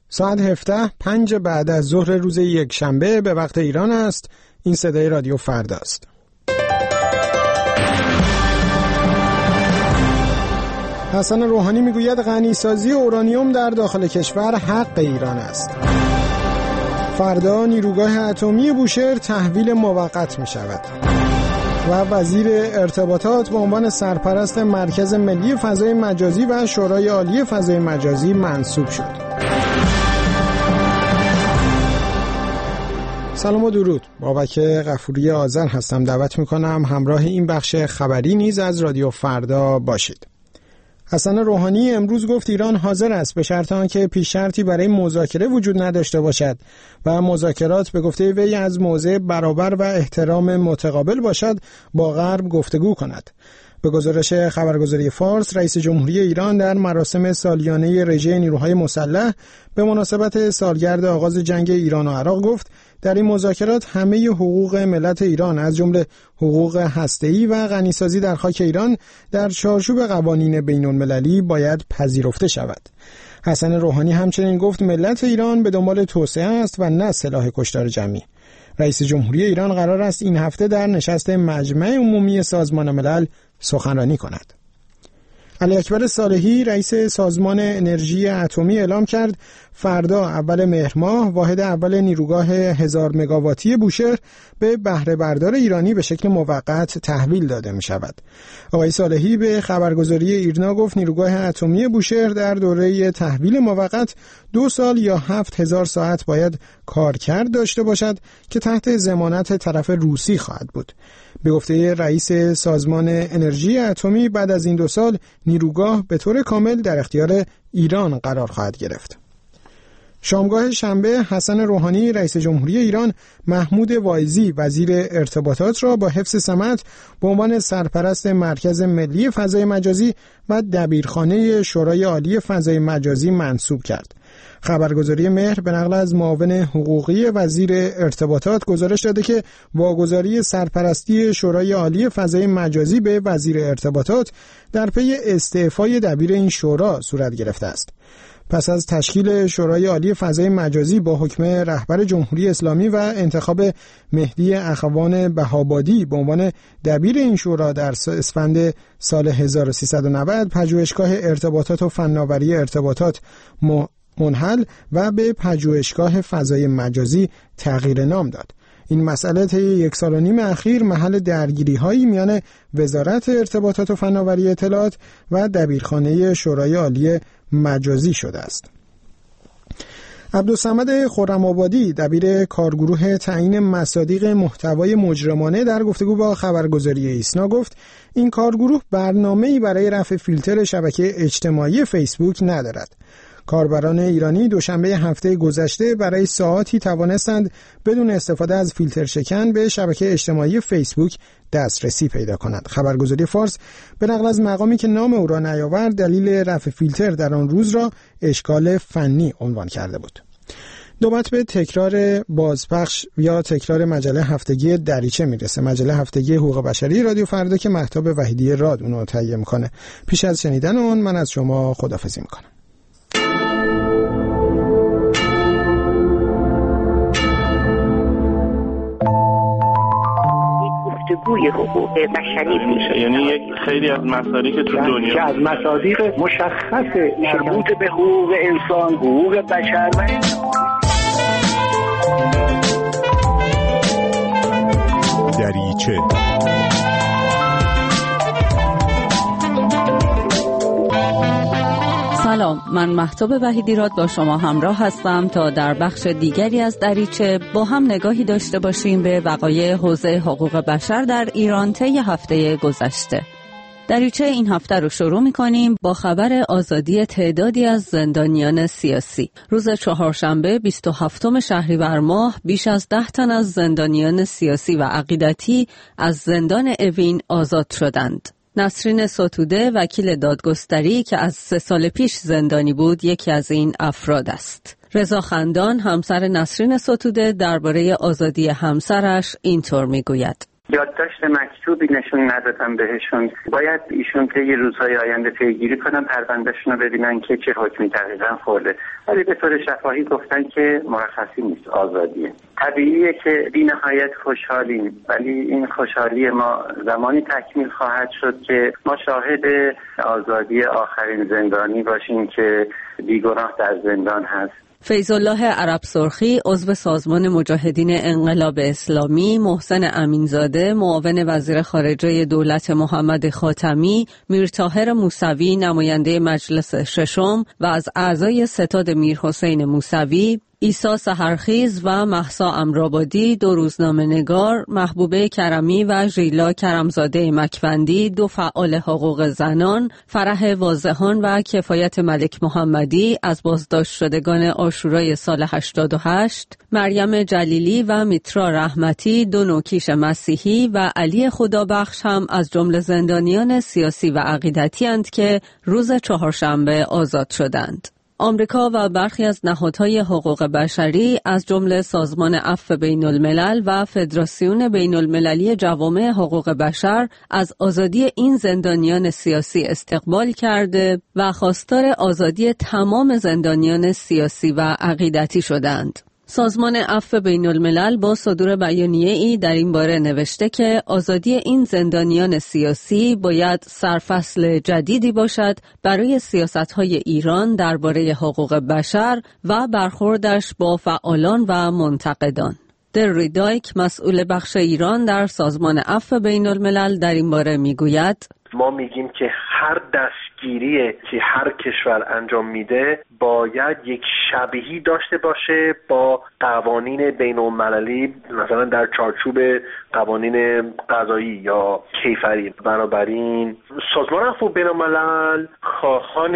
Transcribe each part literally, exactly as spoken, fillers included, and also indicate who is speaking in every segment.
Speaker 1: ساعت هفده پنج بعد از ظهر روز یک شنبه به وقت ایران است. این صدای رادیو فردا است. حسن روحانی میگوید غنیسازی اورانیوم در داخل کشور حق ایران است. فردا نیروگاه اتمی بوشهر تحویل موقت می شود و وزیر ارتباطات به عنوان سرپرست مرکز ملی فضای مجازی و شورای عالی فضای مجازی منصوب شد. سلام و درود. بابک غفوری آذر هستم. دعوت میکنم همراه این بخش خبری نیز از رادیو فردا باشید. حسن روحانی امروز گفت ایران حاضر است به شرط آنکه پیش شرطی برای مذاکره وجود نداشته باشد و مذاکرات به گفته وی از موضع برابر و احترام متقابل باشد با غرب گفتگو کند. به گزارش خبرگزاری فارس، رئیس جمهوری ایران در مراسم سالیانه رژه نیروهای مسلح به مناسبت سالگرد آغاز جنگ ایران و عراق گفت در این مذاکرات همه حقوق ملت ایران از جمله حقوق هسته‌ای و غنیسازی در خاک ایران در چارچوب قوانین بین‌المللی باید پذیرفته شود. حسن روحانی همچنین گفت ملت ایران به دنبال توسعه است و نه سلاح کشتار جمعی. رئیس جمهوری ایران قرار است این هفته در نشست مجمع عمومی سازمان ملل سخنرانی کند. علی اکبر صالحی رئیس سازمان انرژی اتمی اعلام کرد فردا اول مهر ماه واحد اول نیروگاه هزار مگاواتی بوشهر به بهره بردار ایرانی به شکل موقت تحویل داده می شود. آقای صالحی به خبرگزاری ایرنا گفت نیروگاه اتمی بوشهر در دوره تحویل موقت دو سال یا هفت هزار ساعت باید کارکرد داشته باشد که تحت ضمانت طرف روسی خواهد بود. به گفته رئیس سازمان انرژی اتمی بعد از این دو سال نیروگاه به طور کامل در اختیار ایران قرار خواهد گرفت. شامگاه شنبه حسن روحانی رئیس جمهوری ایران محمود وایزی وزیر ارتباطات را با حفظ سمت به عنوان سرپرست مرکز ملی فضای مجازی و دبیرخانه شورای عالی فضای مجازی منصوب کرد. خبرگزاری مهر به نقل از معاون حقوقی وزیر ارتباطات گزارش داده که واگذاری سرپرستی شورای عالی فضای مجازی به وزیر ارتباطات در پی استعفای دبیر این شورا صورت گرفته است. پس از تشکیل شورای عالی فضای مجازی با حکم رهبر جمهوری اسلامی و انتخاب مهدی اخوان بهابادی به عنوان دبیر این شورا در اسفند سال هزار و سیصد و نود، پژوهشگاه ارتباطات و فناوری ارتباطات منحل و به پژوهشگاه فضای مجازی تغییر نام داد. این مسئله طی یک سال و نیم اخیر محل درگیری‌هایی میان وزارت ارتباطات و فناوری اطلاعات و دبیرخانه شورای عالی مجازی شده است. عبدالصمد خرم‌آبادی دبیر کارگروه تعیین مصادیق محتوای مجرمانه در گفتگو با خبرگزاری ایسنا گفت این کارگروه برنامه‌ای برای رفع فیلتر شبکه اجتماعی فیسبوک ندارد. کاربران ایرانی دوشنبه هفته گذشته برای ساعاتی توانستند بدون استفاده از فیلتر شکن به شبکه اجتماعی فیسبوک دسترسی پیدا کنند. خبرگزاری فارس به نقل از مقامی که نام او را نیاورد دلیل رفع فیلتر در آن روز را اشکال فنی عنوان کرده بود. نوبت به تکرار بازپخش یا تکرار مجله هفتگی دریچه میرسه. مجله هفتگی حقوق بشری رادیو فردا که مهتاب وحیدی راد اونو تهیه میکنه. پیش از شنیدن اون من از شما خداحافظی میکنم.
Speaker 2: گفتگوی حقوق بشری میشه،
Speaker 3: یعنی یک خیلی از مصادیق تو دنیا
Speaker 2: که از مصادیق مشخص مربوط به حقوق انسان، حقوق بشر و
Speaker 4: دریچه.
Speaker 5: سلام، من مهتاب وحیدی راد با شما همراه هستم تا در بخش دیگری از دریچه با هم نگاهی داشته باشیم به وقایع حوزه حقوق بشر در ایران طی هفته گذشته. دریچه این هفته رو شروع می‌کنیم با خبر آزادی تعدادی از زندانیان سیاسی. روز چهارشنبه بیست و هفتم شهریور ماه بیش از ده تن از زندانیان سیاسی و عقیدتی از زندان اوین آزاد شدند. نسرین ستوده وکیل دادگستری که از سه سال پیش زندانی بود یکی از این افراد است. رضا خندان همسر نسرین ستوده درباره آزادی همسرش اینطور میگوید:
Speaker 2: یادداشت مکتوبی نشون ندادم بهشون. باید ایشون طی روزهای آینده پیگیری کنن، پروندهشون رو ببینن که چه حکمی دقیقاً خورده، ولی به طور شفاهی گفتن که مرخصی نیست، آزادیه. طبیعیه که بی نهایت خوشحالیم، ولی این خوشحالی ما زمانی تکمیل خواهد شد که ما شاهد آزادی آخرین زندانی باشیم که بیگناه در زندان هست.
Speaker 5: فیض الله عرب سرخی، عضو سازمان مجاهدین انقلاب اسلامی، محسن امینزاده، معاون وزیر خارجه دولت محمد خاتمی، میرطاهر موسوی، نماینده مجلس ششم و از اعضای ستاد میرحسین موسوی، عیسی سحرخیز و مهسا امرآبادی، دو روزنامه‌نگار، محبوبه کرمی و ژیلا کرمزاده مکوندی، دو فعال حقوق زنان، فرح واضحان و کفایت ملک محمدی از بازداشت شدگان عاشورای سال هشتاد و هشت، مریم جلیلی و میترا رحمتی، دو نوکیش مسیحی و علی خدابخش هم از جمله زندانیان سیاسی و عقیدتی اند که روز چهارشنبه آزاد شدند. آمریکا و برخی از نهادهای حقوق بشری از جمله سازمان عفو بین الملل و فدراسیون بین المللی جوامع حقوق بشر از آزادی این زندانیان سیاسی استقبال کرده و خواستار آزادی تمام زندانیان سیاسی و عقیدتی شدند. سازمان عفو بین الملل با صدور بیانیه‌ای در این باره نوشته که آزادی این زندانیان سیاسی باید سرفصل جدیدی باشد برای سیاست‌های ایران درباره حقوق بشر و برخوردش با فعالان و منتقدان. دری دایک، مسئول بخش ایران در سازمان عفو بین الملل، در این باره میگوید:
Speaker 6: ما میگیم که هر دستگیری که هر کشور انجام میده باید یک شبیهی داشته باشه با قوانین بین المللی، مثلا در چارچوب قوانین قضایی یا کیفری. بنابراین سازمان عفو بین الملل خواهان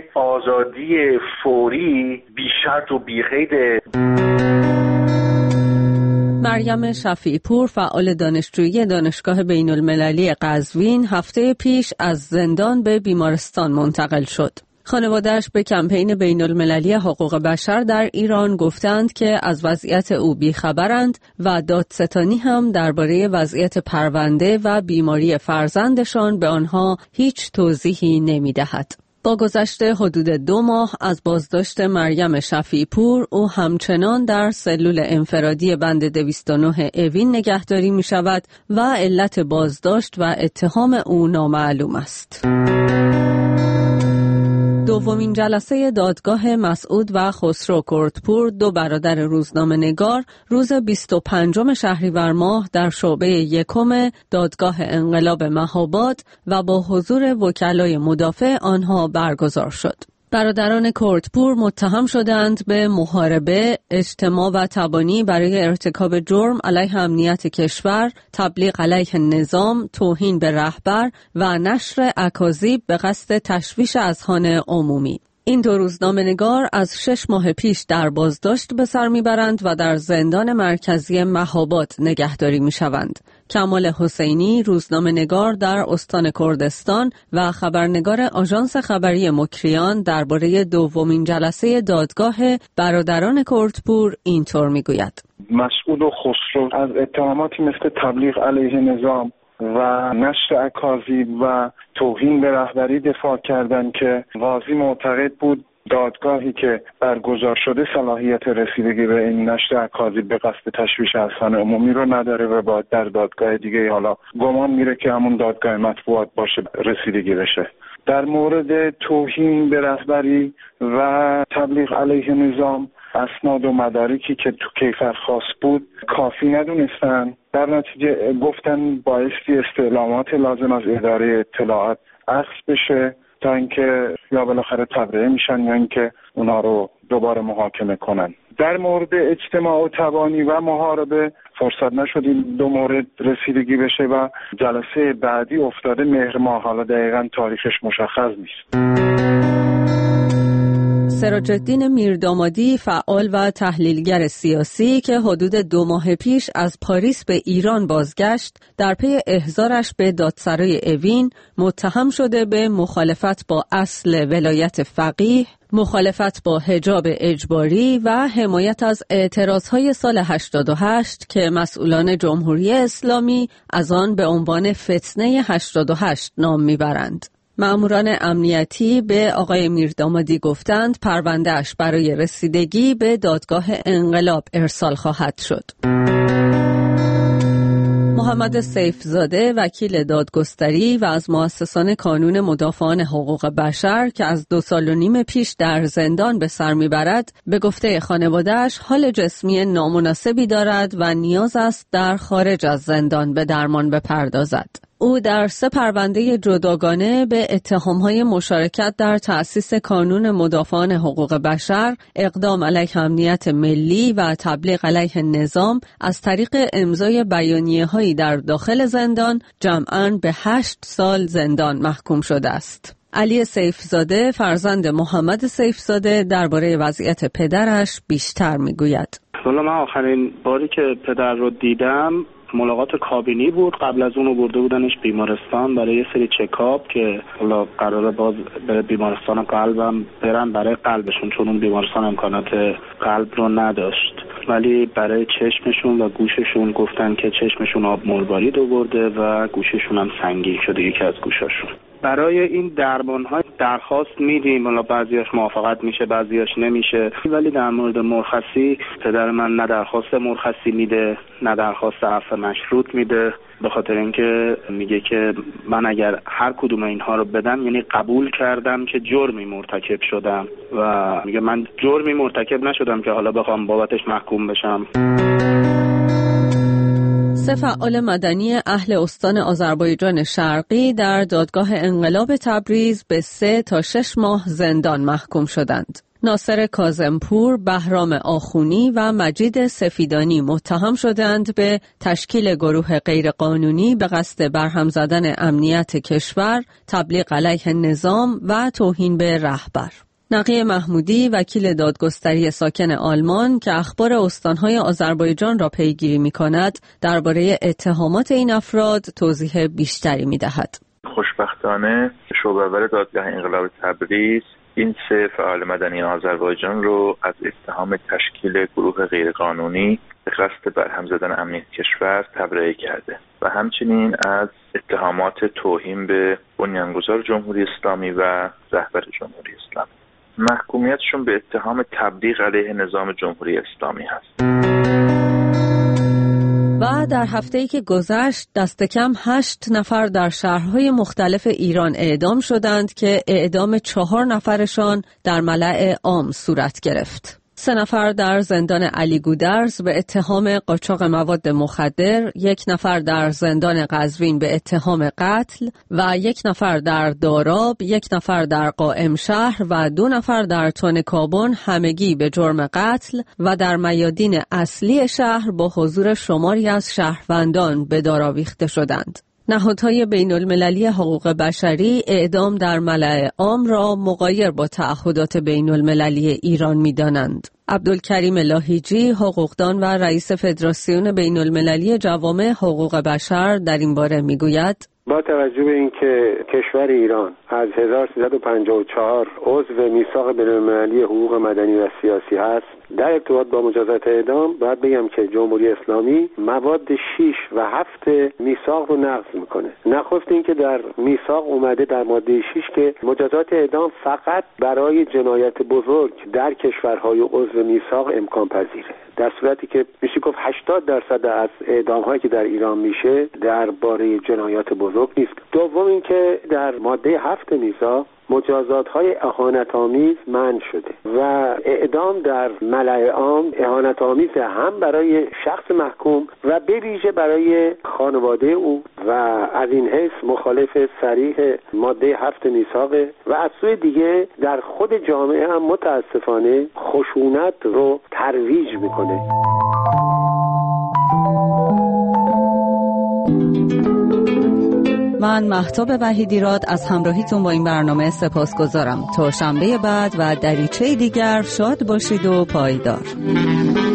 Speaker 6: آزادی فوری بی شرط و بی قید.
Speaker 5: مریم شفیعی پور، فعال دانشجویی دانشگاه بین المللی قزوین، هفته پیش از زندان به بیمارستان منتقل شد. خانواده‌اش به کمپین بین المللی حقوق بشر در ایران گفتند که از وضعیت او بیخبرند و دادستانی هم درباره وضعیت پرونده و بیماری فرزندشان به آنها هیچ توضیحی نمی‌دهد. با گذشت حدود دو ماه از بازداشت مریم شفیعی پور، او همچنان در سلول انفرادی بند دویست و نه اوین نگهداری می شود و علت بازداشت و اتهام او نامعلوم است. دومین جلسه دادگاه مسعود و خسرو کردپور، دو برادر روزنامه‌نگار، روز بیست و پنجم شهریور ماه در شعبه یکم دادگاه انقلاب مهاباد و با حضور وکلای مدافع آنها برگزار شد. برادران کردپور متهم شدند به محاربه، اجتماع و تبانی برای ارتکاب جرم علیه امنیت کشور، تبلیغ علیه نظام، توهین به رهبر و نشر اکاذیب به قصد تشویش اذهان عمومی. این دو روزنامه‌نگار از شش ماه پیش در بازداشت به سر میبرند و در زندان مرکزی مهاباد نگهداری میشوند. کمال حسینی، روزنامه‌نگار در استان کردستان و خبرنگار آژانس خبری مکریان، درباره دومین جلسه دادگاه برادران کردپور اینطور میگوید:
Speaker 7: مسعود و خسرو از اتهاماتی مثل تبلیغ علیه نظام و نشر اکاذیب و توهین به رهبری دفاع کردند که قاضی معتقد بود دادگاهی که برگزار شده صلاحیت رسیدگی به این نشر اکاذیب به قصد تشویش اذهان عمومی رو نداره و باید در دادگاه دیگه، حالا گمان میره که همون دادگاه مطبوعات باشه، رسیدگی بشه. در مورد توهین به رهبری و تبلیغ علیه نظام، اسناد و مدارکی که تو کیفر خاص بود کافی ندونستن، در نتیجه گفتن بایستی استعلامات لازم از اداره اطلاعات اخذ بشه تا اینکه یا بالاخره تبرئه میشن یا اینکه اونا رو دوباره محاکمه کنن. در مورد اجتماع و تبانی و محاربه فرصت نشد این دو مورد رسیدگی بشه و جلسه بعدی افتاده مهر ماه، حالا دقیقاً تاریخش مشخص نیست.
Speaker 5: سراج الدین میردامادی، فعال و تحلیلگر سیاسی که حدود دو ماه پیش از پاریس به ایران بازگشت، در پی احضارش به دادسرای اوین متهم شده به مخالفت با اصل ولایت فقیه، مخالفت با حجاب اجباری و حمایت از اعتراضهای سال هشتاد و هشت که مسئولان جمهوری اسلامی از آن به عنوان فتنه هشتاد و هشت نام میبرند. مأموران امنیتی به آقای میردامادی گفتند پرونده‌اش برای رسیدگی به دادگاه انقلاب ارسال خواهد شد. محمد سیفزاده، وکیل دادگستری و از مؤسسان کانون مدافعان حقوق بشر که از دو سال و نیم پیش در زندان به سر میبرد، به گفته خانواده‌اش حال جسمی نامناسبی دارد و نیاز است در خارج از زندان به درمان بپردازد. او در سه پرونده جداگانه به اتهام‌های مشارکت در تأسیس کانون مدافعان حقوق بشر، اقدام علیه امنیت ملی و تبلیغ علیه نظام از طریق امضای بیانیه‌هایی در داخل زندان جمعاً به هشت سال زندان محکوم شده است. علی سیفزاده، فرزند محمد سیفزاده، درباره وضعیت پدرش بیشتر می‌گوید.
Speaker 3: والا من آخرین باری که پدر رو دیدم ملاقات کابینی بود. قبل از اون برده بودنش بیمارستان برای یه سری چکاپ که حالا قراره باز به بیمارستان قلبم برن برای قلبشون، چون اون بیمارستان امکانات قلب رو نداشت، ولی برای چشمشون و گوششون گفتن که چشمشون آب مروارید آورده و گوششون هم سنگین شده، یکی از گوشاشون. برای این درمان‌ها درخواست میدیم، حالا بعضیاش موافقت میشه بعضیاش نمیشه، ولی در مورد مرخصی پدر من نه درخواست مرخصی میده نه درخواست عفو مشروط میده، به خاطر اینکه میگه که من اگر هر کدوم اینها رو بدم یعنی قبول کردم که جرمی مرتکب شدم و میگه من جرمی مرتکب نشدم که حالا بخوام بابتش محکوم بشم.
Speaker 5: سه فعال مدنی اهل استان آذربایجان شرقی در دادگاه انقلاب تبریز به سه تا شش ماه زندان محکوم شدند. ناصر کاظمپور، بهرام آخونی و مجید سفیدانی متهم شدند به تشکیل گروه غیرقانونی به قصد برهم زدن امنیت کشور، تبلیغ علیه نظام و توهین به رهبر. نقی محمودی، وکیل دادگستری ساکن آلمان که اخبار استانهای آذربایجان را پیگیری می‌کند، درباره اتهامات این افراد توضیح بیشتری می‌دهد.
Speaker 8: خوشبختانه شعبه اول دادگاه انقلاب تبریز این سه فعال مدنی آذربایجان رو از اتهام تشکیل گروه غیرقانونی به قصد برهم زدن امنیت کشور تبرئه کرده و همچنین از اتهامات توهین به بنیانگذار جمهوری اسلامی و رهبر جمهوری اسلامی. محکومیتشون به اتهام تبلیغ علیه نظام جمهوری اسلامی هست.
Speaker 5: و در هفته‌ای که گذشت دست کم هشت نفر در شهرهای مختلف ایران اعدام شدند که اعدام چهار نفرشان در ملأ عام صورت گرفت. سه نفر در زندان علی گودرز به اتهام قاچاق مواد مخدر، یک نفر در زندان قزوین به اتهام قتل و یک نفر در داراب، یک نفر در قائم شهر و دو نفر در تونکابون همگی به جرم قتل و در میادین اصلی شهر با حضور شماری از شهروندان به دار آویخته شدند. نهادهای بین المللی حقوق بشری اعدام در ملأ عام را مغایر با تعهدات بین المللی ایران می دانند. عبدالکریم لاهیجی، حقوقدان و رئیس فدراسیون بین المللی جوامع حقوق بشر در این باره می گوید:
Speaker 9: با توجه به اینکه کشور ایران از هزار و سیصد و پنجاه و چهار عضو میثاق بین‌المللی حقوق مدنی و سیاسی هست، در ارتباط با مجازات اعدام باید بگم که جمهوری اسلامی مواد شش و هفت میثاق رو نقض میکنه. نخست اینکه در میثاق اومده در ماده شش که مجازات اعدام فقط برای جنایت بزرگ در کشورهای عضو میثاق امکان پذیره، در صورتی که میشه گفت هشتاد درصد از اعدام‌هایی که در ایران میشه درباره جنایات بزرگ نیست. دوم اینکه در ماده هفت میثاق مجازات‌های اهانت‌آمیز منع شده و اعدام در ملأ عام اهانت‌آمیز هم برای شخص محکوم و به ویژه برای خانواده او و از این حیث مخالف صریح ماده هفت میثاقه و از سوی دیگه در خود جامعه هم متاسفانه خشونت رو ترویج میکنه.
Speaker 5: من مهتاب وحیدیراد از همراهیتون با این برنامه سپاسگزارم. تا شنبه بعد و دریچه دیگر شاد باشید و پایدار.